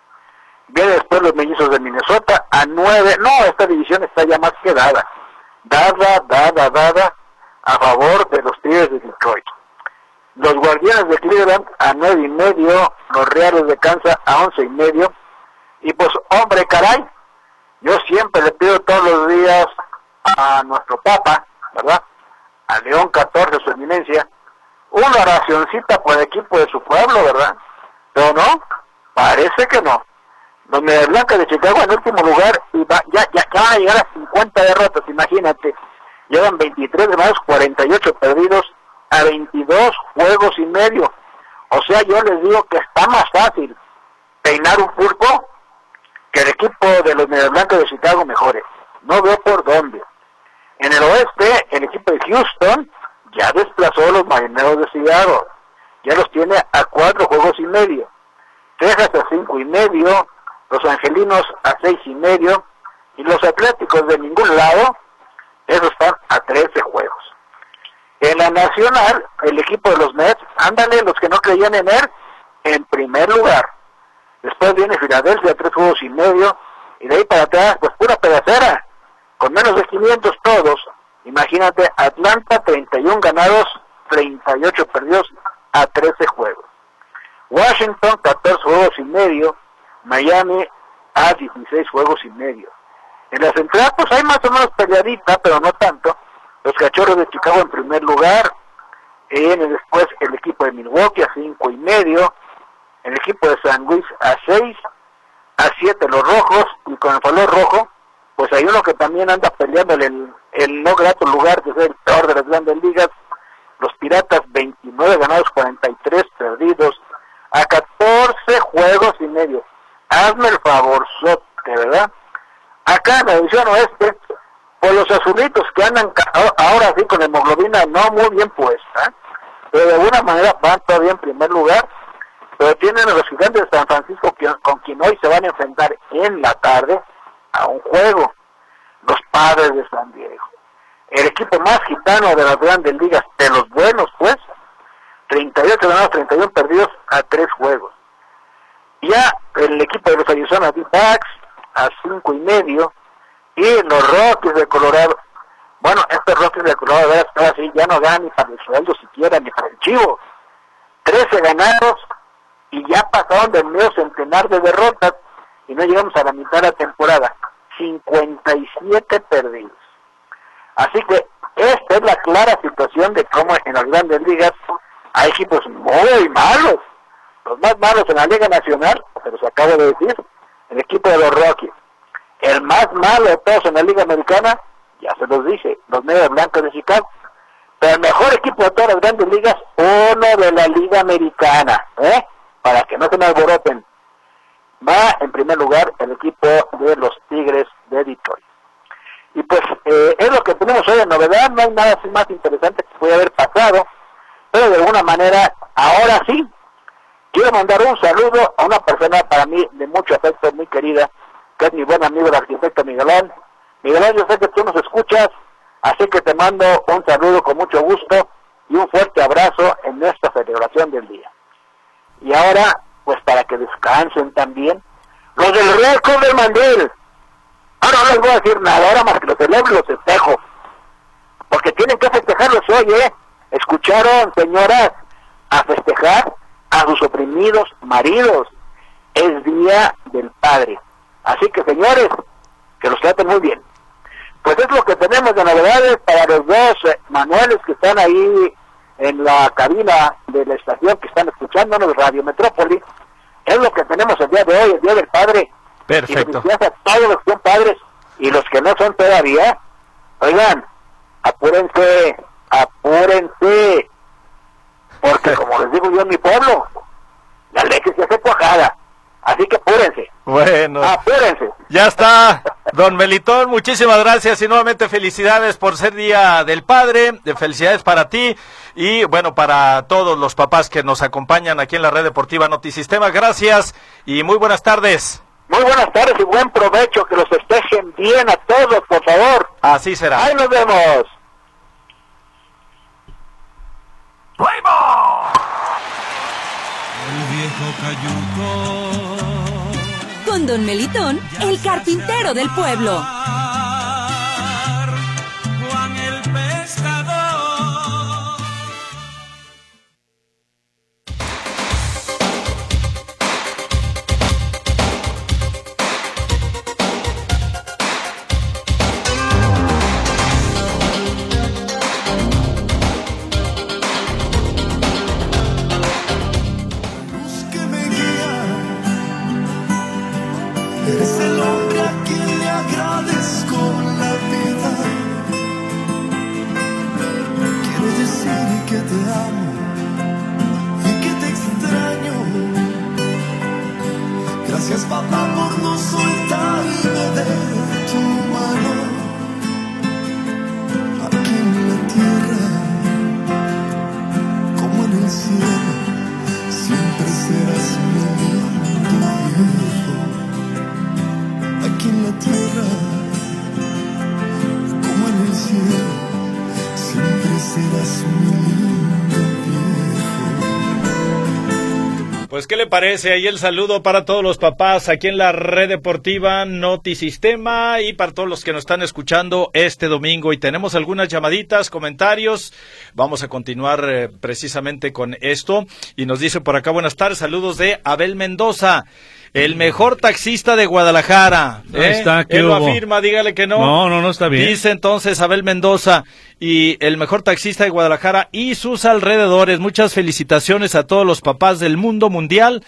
Viene después los Mellizos de Minnesota a nueve. No, esta división está ya más que dada. Dada, dada, dada a favor de los Tigres de Detroit. Los Guardianes de Cleveland a nueve y medio, los Reales de Kansas a once y medio. Y pues, hombre, caray, yo siempre le pido todos los días a nuestro Papa, ¿verdad? A León catorce, su eminencia, una oracioncita por el equipo de su pueblo, ¿verdad? Pero no, parece que no. Los Medias Blancas de Chicago en último lugar, y va, ya, ya, ya van a llegar a cincuenta derrotas, imagínate. Llevan veintitrés ganados, cuarenta y ocho perdidos, a veintidós juegos y medio. O sea, yo les digo que está más fácil peinar un pulpo que el equipo de los Medias Blancas de Chicago mejore. No veo por dónde. En el oeste, el equipo de Houston ya desplazó a los Marineros de Seattle. Ya los tiene a cuatro juegos y medio. Texas a cinco y medio, los Angelinos a seis y medio, y los Atléticos de ningún lado, esos están a trece juegos. En la nacional, el equipo de los Mets, ándale, los que no creían en él, en primer lugar. Después viene Filadelfia, tres juegos y medio, y de ahí para atrás, pues pura pedacera, con menos de quinientos todos. Imagínate, Atlanta, treinta y uno ganados, treinta y ocho perdidos a trece juegos. Washington, catorce juegos y medio, Miami a dieciséis juegos y medio. En la central, pues hay más o menos peleadita, pero no tanto. Los Cachorros de Chicago en primer lugar, y después el equipo de Milwaukee a cinco y medio, el equipo de San Luis a seis, a siete los Rojos, y con el color rojo, pues hay uno que también anda peleando el, el no grato lugar, que es el peor de las grandes ligas, los Piratas, veintinueve ganados, cuarenta y tres perdidos, a catorce juegos y medio. Hazme el favorzote, ¿verdad? Acá en la división oeste, por los azulitos que andan ahora sí con hemoglobina no muy bien puesta, pero de alguna manera van todavía en primer lugar, pero tienen a los Gigantes de San Francisco que, con quien hoy se van a enfrentar en la tarde a un juego, los Padres de San Diego. El equipo más gitano de las grandes ligas, de los buenos pues, treinta y ocho ganados, treinta y uno perdidos a tres juegos. Ya el equipo de los Arizona D-Backs a cinco y medio, y los Rockies de Colorado, bueno, estos Rockies de Colorado, de verdad, sí, ya no ganan ni para el sueldo siquiera, ni para el chivo. trece ganados, y ya pasaron del medio centenar de derrotas, y no llegamos a la mitad de la temporada, cincuenta y siete perdidos. Así que esta es la clara situación de cómo en las grandes ligas hay equipos muy malos. Los más malos en la Liga Nacional, se los acabo de decir, el equipo de los Rockies. El más malo de todos en la Liga Americana, ya se los dije, los Medias Blancas de Chicago. Pero el mejor equipo de todas las grandes ligas, uno de la Liga Americana, ¿eh? Para que no se me alboroten. Va en primer lugar el equipo de los Tigres de Detroit. Y pues eh, es lo que tenemos hoy en novedad, no hay nada así más interesante que puede haber pasado, pero de alguna manera, ahora sí, quiero mandar un saludo a una persona para mí de mucho afecto, muy querida, que es mi buen amigo el arquitecto Miguelón. Miguelón, yo sé que tú nos escuchas, así que te mando un saludo con mucho gusto y un fuerte abrazo en esta celebración del día. Y ahora, pues para que descansen también, los del Real Club del Mandil. Ahora no les voy a decir nada, ahora más que los celebro y los festejo, porque tienen que festejarlos hoy, ¿eh? Escucharon, señoras, a festejar a sus oprimidos maridos. Es Día del Padre. Así que, señores, que los traten muy bien. Pues es lo que tenemos de novedades para los dos eh, Manueles que están ahí en la cabina de la estación, que están escuchándonos, Radio Metrópoli. Es lo que tenemos el día de hoy, el Día del Padre. Perfecto. Y felicidades a todos los que son padres y los que no son todavía. Oigan, apúrense, apúrense. Porque como les digo yo en mi pueblo, la leche se hace cuajada. Así que apúrense. Bueno. Apúrense. Ya está, don Melitón, muchísimas gracias y nuevamente felicidades por ser Día del Padre, de felicidades para ti y bueno, para todos los papás que nos acompañan aquí en la red deportiva Notisistema. Gracias y muy buenas tardes. Muy buenas tardes y buen provecho, que los festejen bien a todos, por favor. Así será. Ahí nos vemos. El viejo cayuco Con Don Melitón, el carpintero del pueblo. Juan el pescador. Eres el hombre a quien le agradezco la vida. Quiero decir que te amo y que te extraño. Gracias, papá, por no soltarme de tu mano. Aquí en la tierra, como en el cielo, siempre serás mi lindo viejo. Aquí en la tierra, como en el cielo, siempre serás mi lindo viejo. Pues, ¿qué le parece? Ahí el saludo para todos los papás aquí en la red deportiva Notisistema y para todos los que nos están escuchando este domingo. Y tenemos algunas llamaditas, comentarios. Vamos a continuar eh, precisamente con esto. Y nos dice por acá, buenas tardes, saludos de Abel Mendoza. El mejor taxista de Guadalajara. ¿eh? Ahí está, ¿qué Él hubo? lo afirma, dígale que no. No, no, no está bien. Dice entonces Abel Mendoza, y el mejor taxista de Guadalajara y sus alrededores. Muchas felicitaciones a todos los papás del mundo mundial.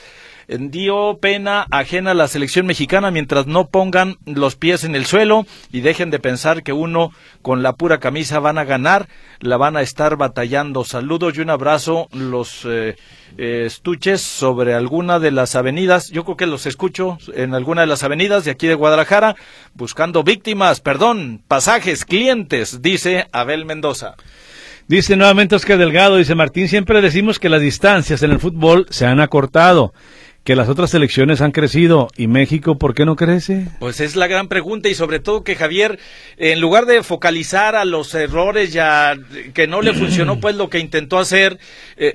Dio pena ajena a la selección mexicana mientras no pongan los pies en el suelo y dejen de pensar que uno con la pura camisa van a ganar, la van a estar batallando. Saludos y un abrazo, los eh, eh, estuches sobre alguna de las avenidas, yo creo que los escucho en alguna de las avenidas de aquí de Guadalajara, buscando víctimas, perdón, pasajes, clientes, dice Abel Mendoza. Dice nuevamente Oscar Delgado, dice Martín, siempre decimos que las distancias en el fútbol se han acortado, que las otras selecciones han crecido, ¿y México por qué no crece? Pues es la gran pregunta, y sobre todo que Javier, en lugar de focalizar a los errores ya que no le funcionó pues lo que intentó hacer, eh,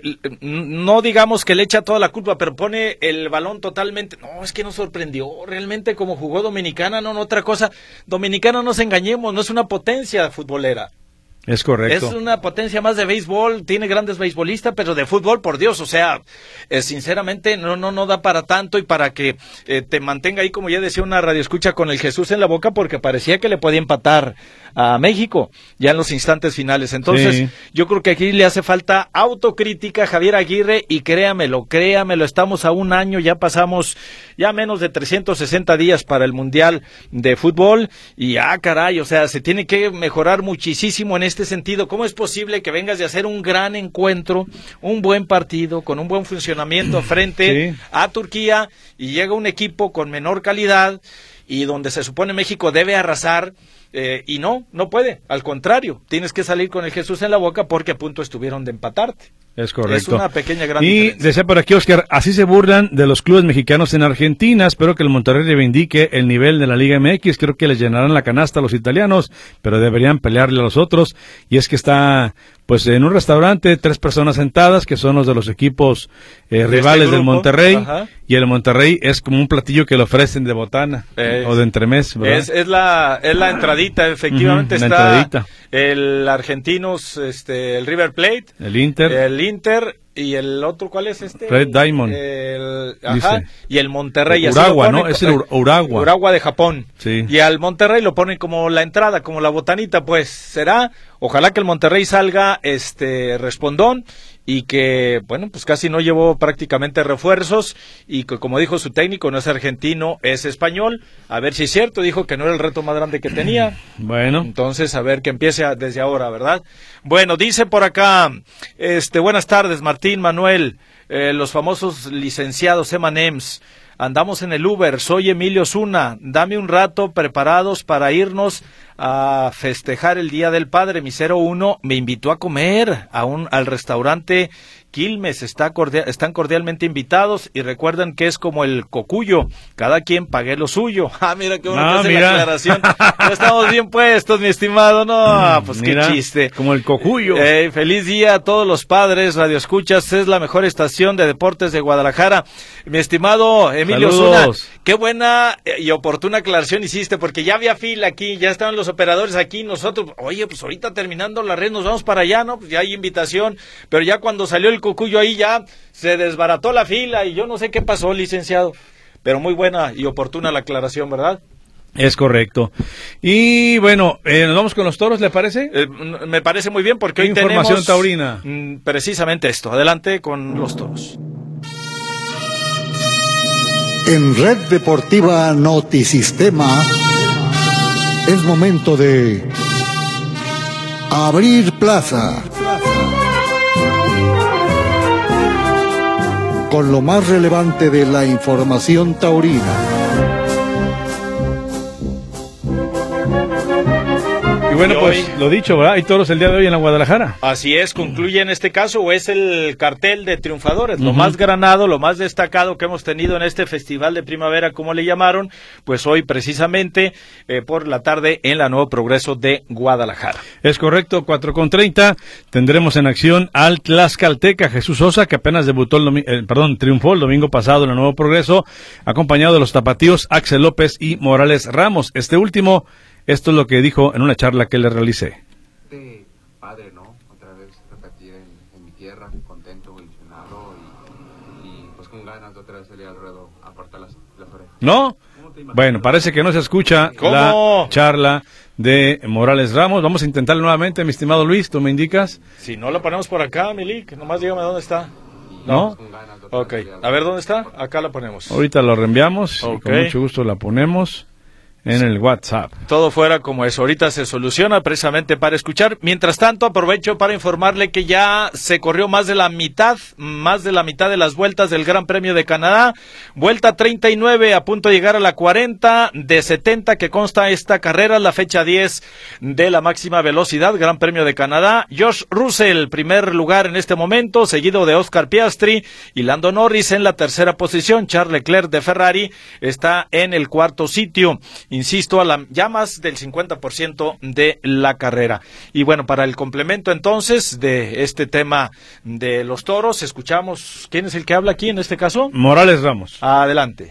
no digamos que le echa toda la culpa, pero pone el balón totalmente, no, es que nos sorprendió realmente como jugó Dominicana, no, no otra cosa, Dominicana, no nos engañemos, no es una potencia futbolera. Es correcto. Es una potencia más de béisbol, tiene grandes beisbolistas, pero de fútbol, por Dios, o sea, eh, sinceramente no no no da para tanto y para que eh, te mantenga ahí, como ya decía una radioescucha, con el Jesús en la boca, porque parecía que le podía empatar a México ya en los instantes finales. Entonces, sí, yo creo que aquí le hace falta autocrítica a Javier Aguirre, y créamelo, créamelo, estamos a un año, ya pasamos ya menos de trescientos sesenta días para el Mundial de Fútbol, y ah, caray, o sea, se tiene que mejorar muchísimo en este este sentido. ¿Cómo es posible que vengas de hacer un gran encuentro, un buen partido, con un buen funcionamiento frente sí. a Turquía, y llega un equipo con menor calidad y donde se supone México debe arrasar, eh, y no, no puede, al contrario, tienes que salir con el Jesús en la boca porque a punto estuvieron de empatarte? Es correcto. Es una pequeña gran y diferencia. decía por aquí Oscar, así se burlan de los clubes mexicanos en Argentina. Espero que el Monterrey reivindique el nivel de la Liga M X. Creo que les llenarán la canasta a los italianos, pero deberían pelearle a los otros. Y es que está, pues, en un restaurante, tres personas sentadas, que son los de los equipos eh, rivales este del Monterrey. Ajá. Y el Monterrey es como un platillo que le ofrecen de botana eh, o de entremés, ¿verdad? Es, es la es la entradita, efectivamente. Uh-huh, está la entradita. El Argentinos, este, el River Plate, el Inter, el Inter y el otro, ¿cuál es este? Red Diamond. El, ajá, y el Monterrey. Uragua, ¿no? Es el Uragua. Uragua de Japón. Sí. Y al Monterrey lo ponen como la entrada, como la botanita, pues será. Ojalá que el Monterrey salga este respondón y que, bueno, pues casi no llevó prácticamente refuerzos y que, como dijo su técnico, no es argentino, es español. A ver si es cierto, dijo que no era el reto más grande que tenía. Bueno. Entonces, a ver que empiece a, desde ahora, ¿verdad? Bueno, dice por acá, este, buenas tardes, Martín, Manuel, eh, los famosos licenciados eme and eme's. Andamos en el Uber, soy Emilio Zuna, dame un rato preparados para irnos a festejar el Día del Padre. Mi cero uno me invitó a comer a un, al restaurante Quilmes, está cordial, están cordialmente invitados y recuerden que es como el cocuyo, cada quien pague lo suyo. Ah, mira qué bueno ah, que hace mira. la aclaración. Ya estamos bien puestos, mi estimado. No, pues mira, qué chiste. Como el cocuyo. Eh, feliz día a todos los padres, Radio Escuchas, es la mejor estación de deportes de Guadalajara. Mi estimado Emilio Zuna, qué buena y oportuna aclaración hiciste, porque ya había fila aquí, ya estaban los operadores aquí, nosotros, oye, pues ahorita terminando la red nos vamos para allá, ¿no? Pues ya hay invitación, pero ya cuando salió el cocuyo ahí ya se desbarató la fila y yo no sé qué pasó, licenciado, pero muy buena y oportuna la aclaración, ¿verdad? Es correcto. Y bueno, eh, ¿nos vamos con los toros, le parece? Eh, me parece muy bien porque hoy información tenemos taurina. Mm, precisamente esto. Adelante con los toros. En Red Deportiva Notisistema es momento de abrir plaza con lo más relevante de la información taurina. Y bueno, pues lo dicho, ¿verdad? Hay toros el día de hoy en la Guadalajara. Así es, concluye en este caso, o es el cartel de triunfadores, Uh-huh. lo más granado, lo más destacado que hemos tenido en este festival de primavera, como le llamaron, pues hoy precisamente eh, por la tarde en la Nuevo Progreso de Guadalajara. Es correcto, cuatro con treinta, tendremos en acción al Tlaxcalteca Jesús Sosa, que apenas debutó el domingo, eh, perdón, triunfó el domingo pasado en el Nuevo Progreso, acompañado de los tapatíos Axel López y Morales Ramos. Este último, esto es lo que dijo en una charla que le realicé. De padre, ¿no? Otra vez repetir en, en mi tierra, contento, ilusionado y, y pues con ganas de otra vez salir al ruedo a cortar las, las orejas. ¿No? Bueno, parece que no se escucha ¿Cómo? la charla de Morales Ramos. Vamos a intentarlo nuevamente, mi estimado Luis, ¿tú me indicas? Si no lo ponemos por acá, Milik, nomás dígame dónde está. ¿No? Ok, a ver dónde está, acá la ponemos. Ahorita lo reenviamos y Ok. con mucho gusto la ponemos en el WhatsApp. Todo fuera como es. Ahorita se soluciona precisamente para escuchar. Mientras tanto, aprovecho para informarle que ya se corrió más de la mitad, más de la mitad de las vueltas del Gran Premio de Canadá. Vuelta treinta y nueve, a punto de llegar a la cuarenta de setenta que consta esta carrera, la fecha diez de la máxima velocidad, Gran Premio de Canadá. Josh Russell, primer lugar en este momento, seguido de Oscar Piastri y Lando Norris en la tercera posición. Charles Leclerc de Ferrari está en el cuarto sitio. Insisto, a la, ya más del cincuenta por ciento de la carrera. Y bueno, para el complemento entonces de este tema de los toros, escuchamos, ¿quién es el que habla aquí en este caso? Morales Ramos. Adelante.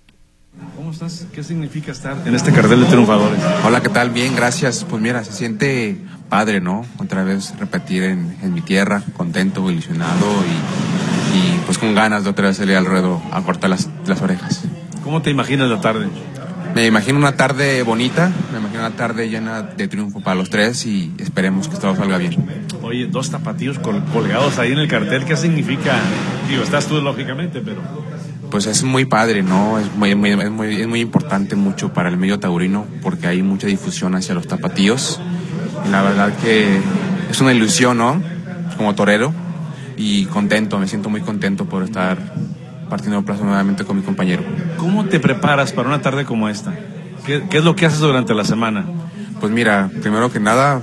¿Cómo estás? ¿Qué significa estar en este cartel de triunfadores? Hola, ¿qué tal? Bien, gracias. Pues mira, se siente padre, ¿no? Otra vez repetir en, en mi tierra, contento, ilusionado y, y pues con ganas de otra vez salir al ruedo a cortar las, las orejas. ¿Cómo te imaginas la tarde? Me imagino una tarde bonita, me imagino una tarde llena de triunfo para los tres y esperemos que todo salga bien. Oye, dos tapatíos col colgados ahí en el cartel, ¿qué significa? Digo, estás tú lógicamente, pero... Pues es muy padre, ¿no? Es muy, muy, es muy, es muy importante mucho para el medio taurino porque hay mucha difusión hacia los tapatíos. Y la verdad que es una ilusión, ¿no? Como torero y contento, me siento muy contento por estar partiendo plaza nuevamente con mi compañero. ¿Cómo te preparas para una tarde como esta? ¿Qué, qué es lo que haces durante la semana? Pues mira, primero que nada,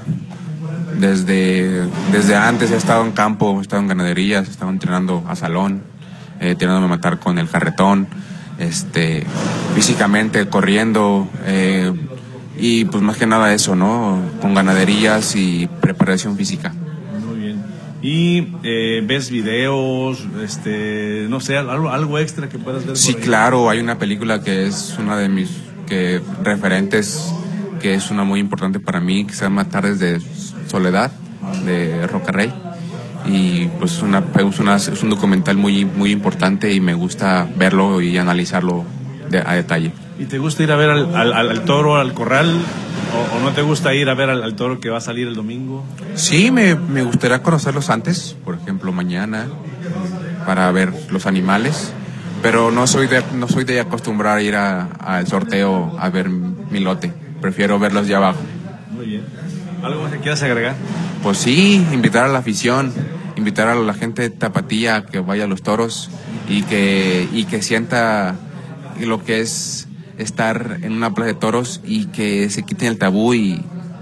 desde, desde antes he estado en campo, he estado en ganaderías, he estado entrenando a salón, eh, tirándome a matar con el carretón, este, físicamente corriendo, eh, y pues más que nada eso, ¿no? Con ganaderías y preparación física. Muy bien. ¿Y eh, ves videos, este, no sé, algo, algo extra que puedas ver? Sí, por ahí? claro, hay una película que es una de mis que, referentes, que es una muy importante para mí, que se llama Tardes de Soledad, de Roca Rey. Y pues una, es, una, es un documental muy, muy importante y me gusta verlo y analizarlo de, a detalle. ¿Y te gusta ir a ver al, al, al toro, al corral? ¿O, o no te gusta ir a ver al, al toro que va a salir el domingo? Sí, me, me gustaría conocerlos antes, por ejemplo mañana, para ver los animales, pero no soy de, no soy de acostumbrar a ir al sorteo a ver mi lote, prefiero verlos ya abajo. Muy bien. ¿Algo más que quieras agregar? Pues sí, invitar a la afición, invitar a la gente de Tapatía a que vaya a los toros y que, y que sienta lo que es estar en una plaza de toros y que se quiten el tabú y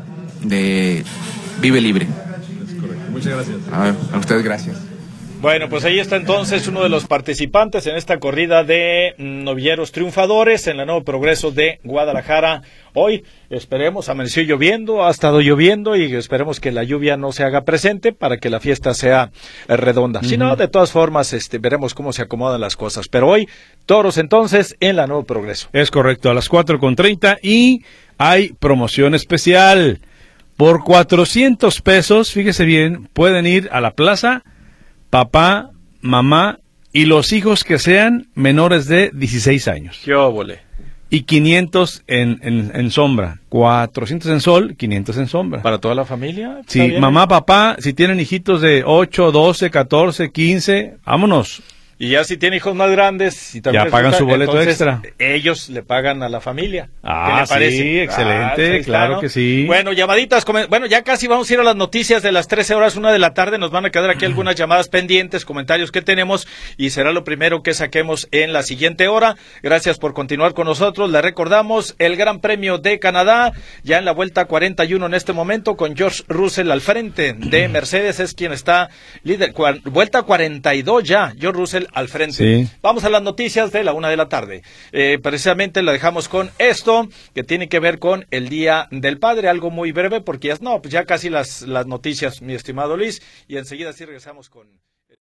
de vive libre. Es correcto. Muchas gracias. A, a ustedes gracias. Bueno, pues ahí está entonces uno de los participantes en esta corrida de novilleros triunfadores en la Nuevo Progreso de Guadalajara. Hoy esperemos, amaneció lloviendo, ha estado lloviendo y esperemos que la lluvia no se haga presente para que la fiesta sea eh, redonda. Uh-huh. Si no, de todas formas, este, veremos cómo se acomodan las cosas. Pero hoy, toros entonces en la Nuevo Progreso. Es correcto, a las cuatro con treinta y hay promoción especial. Por cuatrocientos pesos, fíjese bien, pueden ir a la plaza, papá, mamá y los hijos que sean menores de dieciséis años. ¡Qué óvole! Y quinientos en, en, en sombra, cuatrocientos en sol, quinientos en sombra. ¿Para toda la familia? Sí, mamá, papá, si tienen hijitos de ocho, doce, catorce, quince, vámonos. Y ya si tiene hijos más grandes y también ya pagan resulta, su boleto entonces, extra. Ellos le pagan a la familia. Ah, ¿Qué le parece? sí, excelente, Ah, claro ¿no? que sí. Bueno, llamaditas, bueno, ya casi vamos a ir a las noticias de las trece horas, una de la tarde, nos van a quedar aquí algunas llamadas pendientes, comentarios que tenemos y será lo primero que saquemos en la siguiente hora. Gracias por continuar con nosotros, le recordamos el Gran Premio de Canadá, ya en la vuelta cuarenta y uno en este momento con George Russell al frente de Mercedes, es quien está líder, cua, vuelta cuarenta y dos ya, George Russell al frente. Sí. Vamos a las noticias de la una de la tarde. Eh, precisamente la dejamos con esto, que tiene que ver con el Día del Padre, algo muy breve, porque ya, no, pues ya casi las, las noticias, mi estimado Luis, y enseguida sí regresamos con...